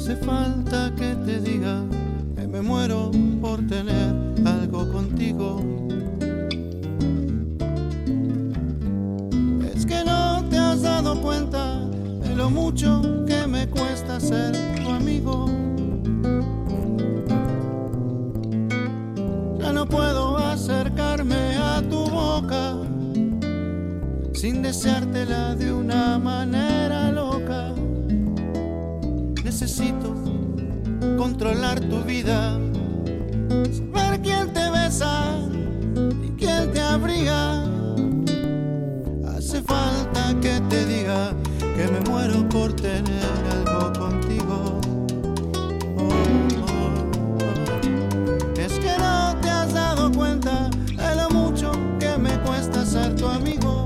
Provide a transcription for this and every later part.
Hace falta que te diga que me muero por tener algo contigo. Es que no te has dado cuenta de lo mucho que me cuesta ser tu amigo. Ya no puedo acercarme a tu boca sin deseártela de una manera loca. Necesito controlar tu vida, saber quién te besa y quién te abriga. Hace falta que te diga que me muero por tener algo contigo. Es que no te has dado cuenta de lo mucho que me cuesta ser tu amigo.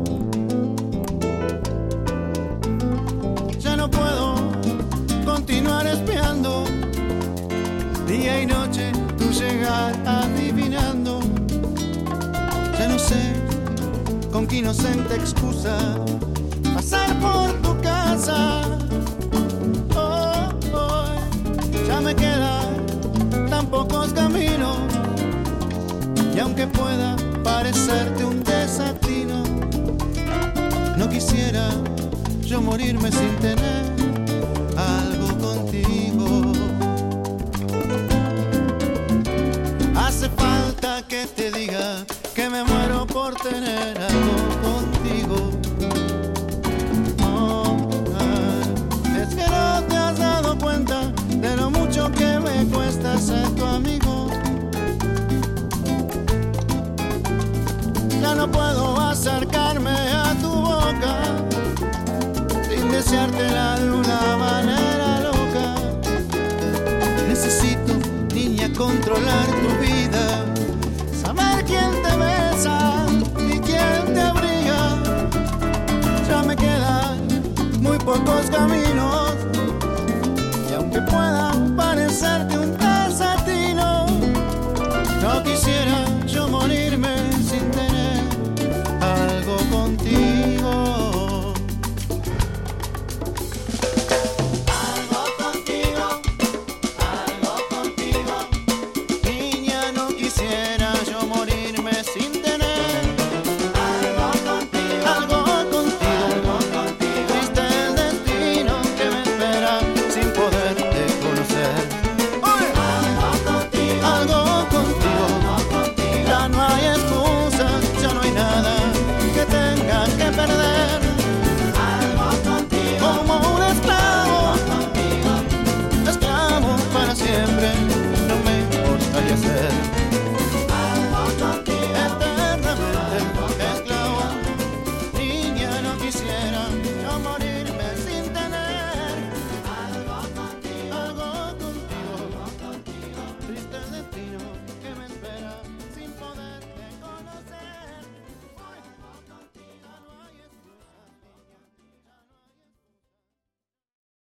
Ya no puedo continuar espiando día y noche tu llegar adivinando. Ya no sé con qué inocente excusa pasar por tu casa. Ya me quedan tan pocos caminos y aunque pueda parecerte un desatino, no quisiera yo morirme sin tener algo contigo. Hace falta que te diga que me muero por tener algo contigo. Es que no te has dado cuenta de lo mucho que me cuesta ser tu amigo. Ya no puedo acercarme a tu boca sin deseártela de una manera loca. Necesito, niña, controlar tu vida, saber quién te besa y quién te abriga. Ya me quedan muy pocos caminos y aunque pueda parecerte un desatino, no quisiera